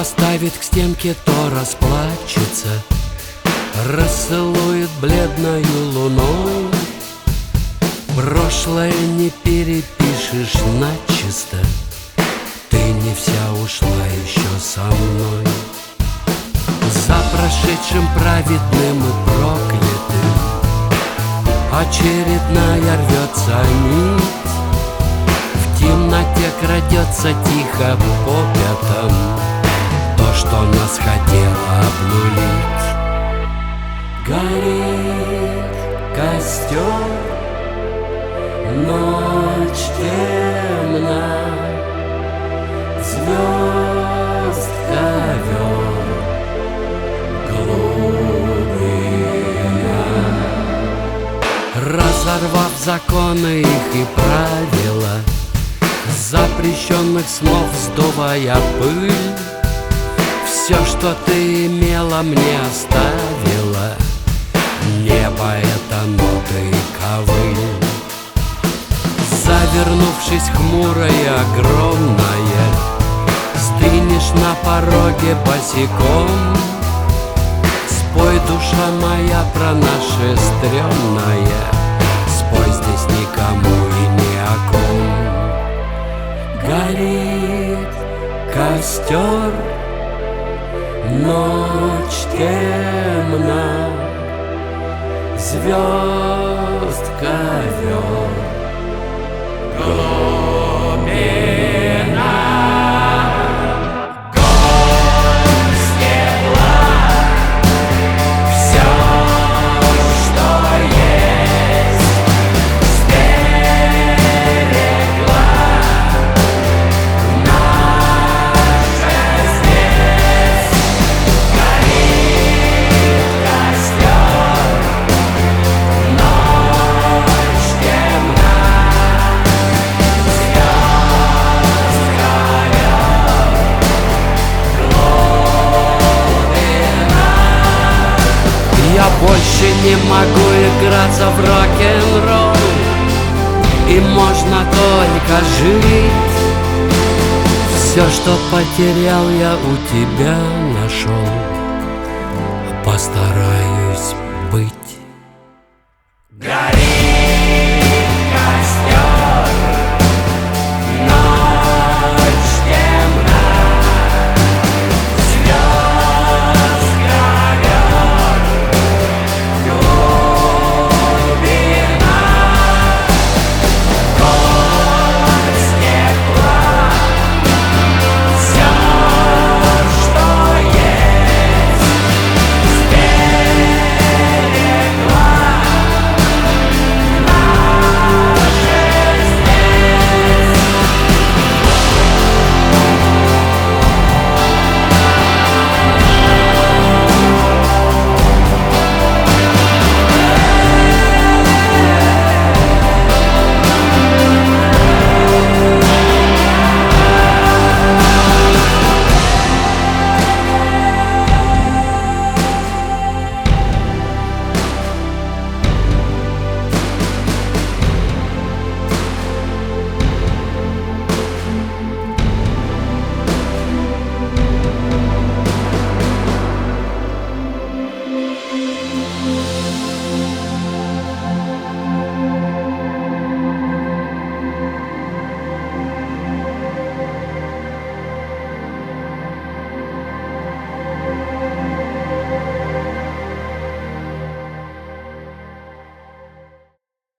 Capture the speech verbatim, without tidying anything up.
поставит к стенке, то расплачется, расцелует бледною луной. Прошлое не перепишешь начисто, ты не вся ушла еще со мной. За прошедшим праведным и проклятым очередная рвется нить. В темноте крадется тихо по пятам то, что нас хотело обнулить. Горит костер, ночь темна, звезд ковер, глубина. Разорвав законы их и правила, запрещенных снов сдувая пыль, все, что ты имела, мне оставила. Небо — это ноты и ковыль. Завернувшись хмуро и огромная, стынешь на пороге босиком. Спой, душа моя, про наше стрёмное, спой здесь никому и ни о ком. Горит костер, ночь темна, звезд ковер, глубина. Гор стекла, все, что есть, сберегла наша здесь. Горит костер, ночь темна, я больше не могу играться в рок-н-ролл, и можно только жить. Все, что потерял, я у тебя нашел. Постараюсь быть.